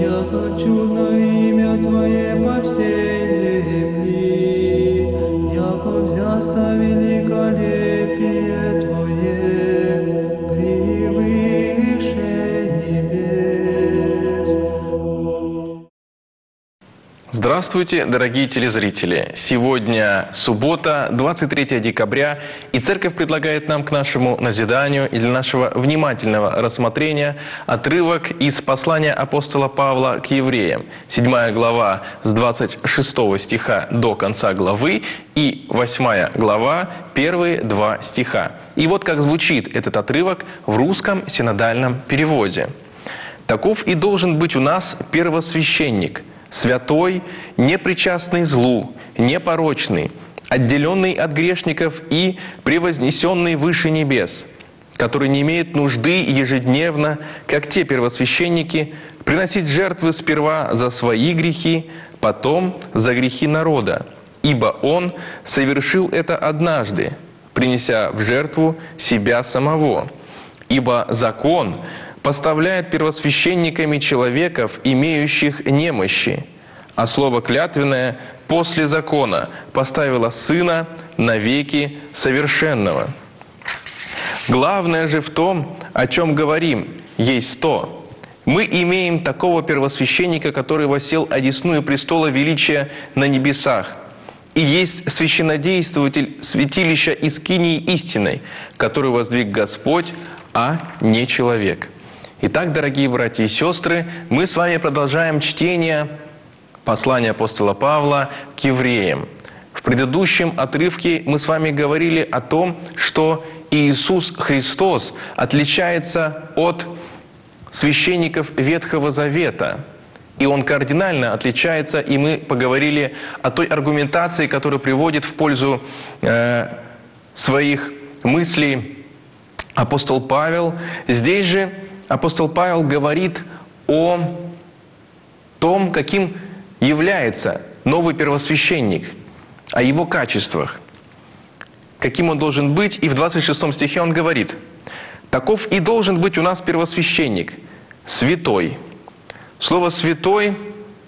яко чудно имя Твое по всей земли, яко взяться великолепие Твое превыше небес. Здравствуйте, дорогие телезрители! Сегодня суббота, 23 декабря, и Церковь предлагает нам к нашему назиданию и для нашего внимательного рассмотрения отрывок из послания апостола Павла к евреям, 7 глава с 26 стиха до конца главы и 8 глава, первые 2 стиха. И вот как звучит этот отрывок в русском синодальном переводе. «Таков и должен быть у нас первосвященник, святой, непричастный злу, непорочный, отделенный от грешников и превознесенный выше небес, который не имеет нужды ежедневно, как те первосвященники, приносить жертвы сперва за свои грехи, потом за грехи народа, ибо Он совершил это однажды, принеся в жертву себя самого. Ибо закон поставляет первосвященниками человеков, имеющих немощи, а слово клятвенное после закона поставило Сына навеки совершенного. Главное же в том, о чем говорим, есть то: мы имеем такого первосвященника, который воссел одесную престола величия на небесах, и есть священнодействователь святилища и скинии истинной, который воздвиг Господь, а не человек». Итак, дорогие братья и сестры, мы с вами продолжаем чтение послания апостола Павла к евреям. В предыдущем отрывке мы с вами говорили о том, что Иисус Христос отличается от священников Ветхого Завета. И Он кардинально отличается, и мы поговорили о той аргументации, которая приводит в пользу своих мыслей апостол Павел. Здесь же апостол Павел говорит о том, каким является новый первосвященник, о его качествах, каким он должен быть. И в 26 стихе он говорит: «Таков и должен быть у нас первосвященник, святой». Слово «святой»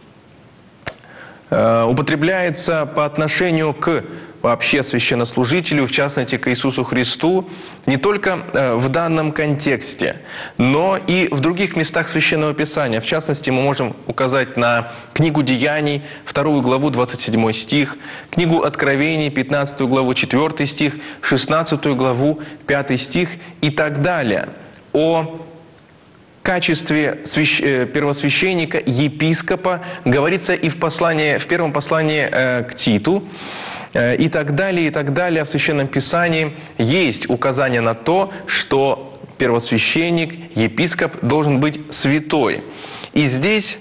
употребляется по отношению к вообще священнослужителю, в частности, к Иисусу Христу, не только в данном контексте, но и в других местах Священного Писания. В частности, мы можем указать на книгу Деяний, 2 главу, 27 стих, книгу Откровений, 15 главу, 4 стих, 16 главу, 5 стих и так далее. О качестве первосвященника, епископа говорится и в первом послании к Титу, и так далее. В Священном Писании есть указание на то, что первосвященник, епископ должен быть святой. И здесь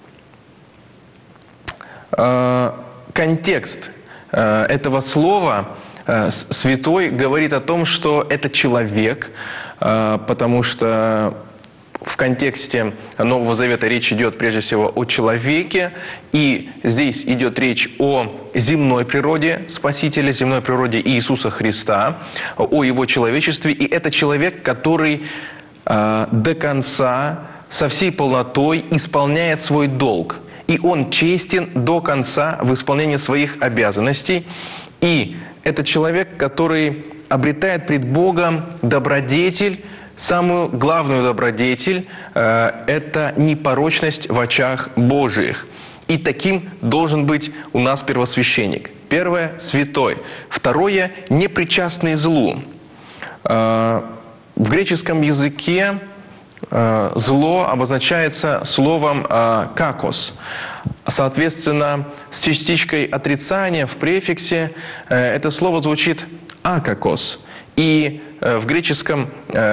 контекст этого слова «святой» говорит о том, что это человек, потому что в контексте Нового Завета речь идет прежде всего о человеке, и здесь идет речь о земной природе Спасителя, земной природе Иисуса Христа, о Его человечестве. И это человек, который до конца, со всей полнотой исполняет свой долг. И он честен до конца в исполнении своих обязанностей. И это человек, который обретает пред Богом добродетель. Самую главную добродетель – это непорочность в очах Божиих. И таким должен быть у нас первосвященник. Первое – святой. Второе – непричастный злу. В греческом языке зло обозначается словом «какос». Соответственно, с частичкой отрицания в префиксе это слово звучит «акакос». И в греческом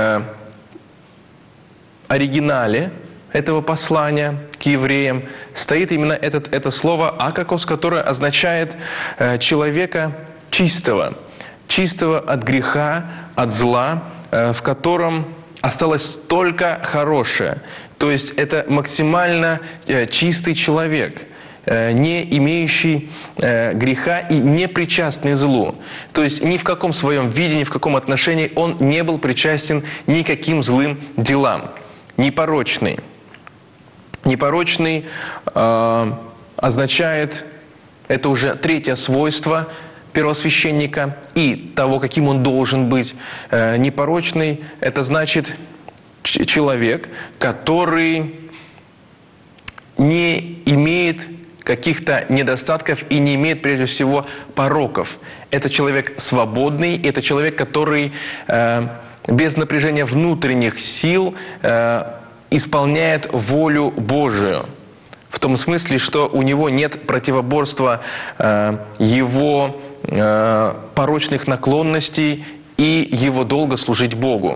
оригинале этого послания к евреям стоит именно это слово «акакос», которое означает человека чистого от греха, от зла, в котором осталось только хорошее. То есть это максимально чистый человек, не имеющий греха и не причастный злу. То есть ни в каком своем виде, ни в каком отношении он не был причастен никаким злым делам, непорочный. Непорочный означает, это уже третье свойство первосвященника и того, каким он должен быть. Непорочный – это значит человек, который не имеет каких-то недостатков и не имеет, прежде всего, пороков. Это человек свободный, это человек, который без напряжения внутренних сил исполняет волю Божию. В том смысле, что у него нет противоборства его порочных наклонностей и его долга служить Богу.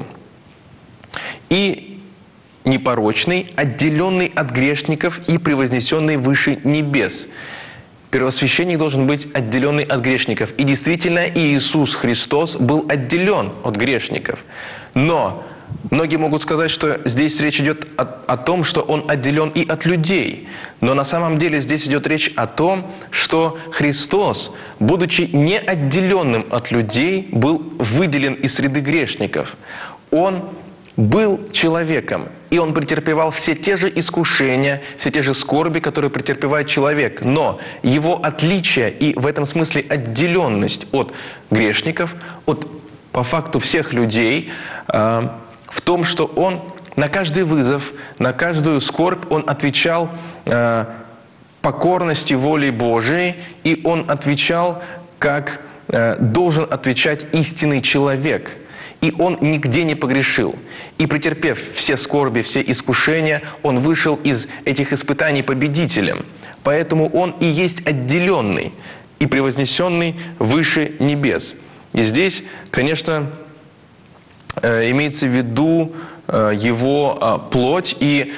И непорочный, отделенный от грешников и превознесенный выше небес. Первосвященник должен быть отделенный от грешников. И действительно, Иисус Христос был отделен от грешников. Но многие могут сказать, что здесь речь идет о том, что Он отделен и от людей. Но на самом деле здесь идет речь о том, что Христос, будучи не отделенным от людей, был выделен из среды грешников. Он был человеком, и Он претерпевал все те же искушения, все те же скорби, которые претерпевает человек. Но Его отличие и в этом смысле отделенность от грешников, от по факту всех людей, в том, что Он на каждый вызов, на каждую скорбь Он отвечал покорности воле Божией, и Он отвечал, как должен отвечать истинный человек. И Он нигде не погрешил. И претерпев все скорби, все искушения, Он вышел из этих испытаний победителем. Поэтому Он и есть отделенный и превознесенный выше небес. И здесь, конечно, имеется в виду Его плоть. И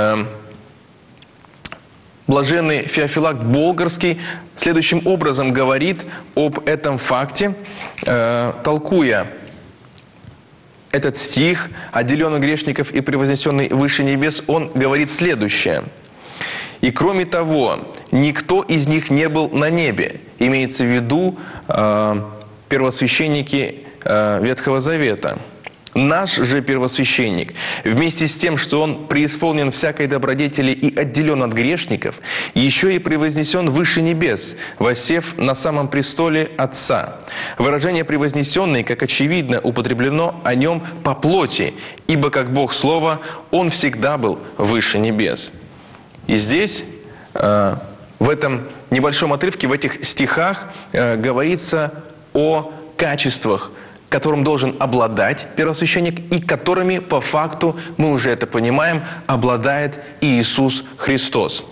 блаженный Феофилакт Болгарский следующим образом говорит об этом факте, толкуя этот стих, отделенный грешников и превознесенный выше небес, он говорит следующее. «И кроме того, никто из них не был на небе». Имеется в виду первосвященники Ветхого Завета. Наш же первосвященник, вместе с тем, что он преисполнен всякой добродетели и отделен от грешников, еще и превознесен выше небес, воссев на самом престоле Отца. Выражение «превознесенный», как очевидно, употреблено о нем по плоти, ибо как Бог Слова, Он всегда был выше небес. И здесь, в этом небольшом отрывке, в этих стихах говорится о качествах, которым должен обладать первосвященник, и которыми, по факту, мы уже это понимаем, обладает Иисус Христос,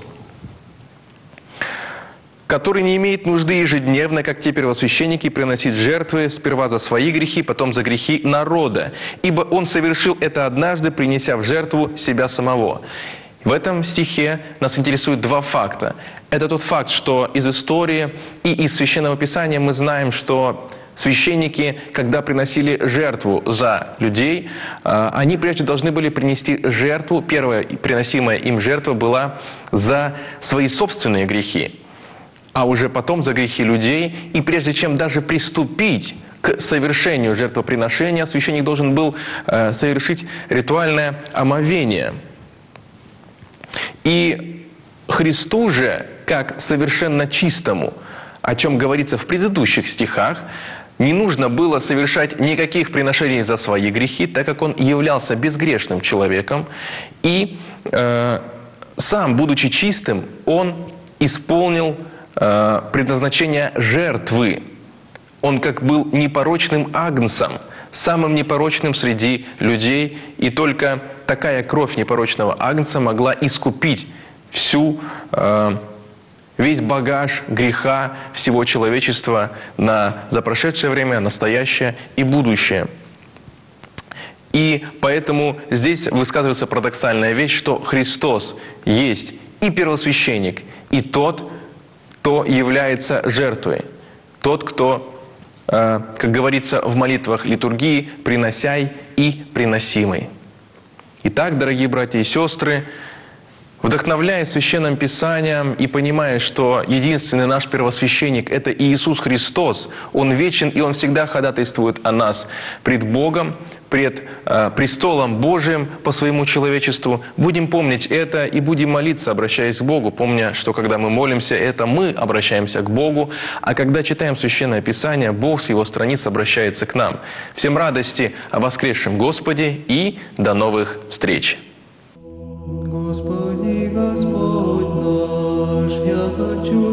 который не имеет нужды ежедневно, как те первосвященники, приносить жертвы сперва за свои грехи, потом за грехи народа, ибо Он совершил это однажды, принеся в жертву себя самого». В этом стихе нас интересуют два факта. Это тот факт, что из истории и из Священного Писания мы знаем, что священники, когда приносили жертву за людей, они прежде должны были принести жертву. Первая приносимая им жертва была за свои собственные грехи, а уже потом за грехи людей. И прежде чем даже приступить к совершению жертвоприношения, священник должен был совершить ритуальное омовение. И Христу же, как совершенно чистому, о чем говорится в предыдущих стихах, не нужно было совершать никаких приношений за свои грехи, так как Он являлся безгрешным человеком. И сам, будучи чистым, Он исполнил предназначение жертвы. Он как был непорочным агнцем, самым непорочным среди людей. И только такая кровь непорочного агнца могла искупить весь багаж греха всего человечества за прошедшее время, настоящее и будущее. И поэтому здесь высказывается парадоксальная вещь, что Христос есть и первосвященник, и тот, кто является жертвой. Тот, кто, как говорится в молитвах литургии, «приносяй и приносимый». Итак, дорогие братья и сестры, вдохновляясь Священным Писанием и понимая, что единственный наш первосвященник – это Иисус Христос, Он вечен и Он всегда ходатайствует о нас пред Богом, пред престолом Божиим по своему человечеству. Будем помнить это и будем молиться, обращаясь к Богу, помня, что когда мы молимся, это мы обращаемся к Богу, а когда читаем Священное Писание, Бог с Его страниц обращается к нам. Всем радости о воскресшем Господе и до новых встреч! Господи, Господь наш, яко чудо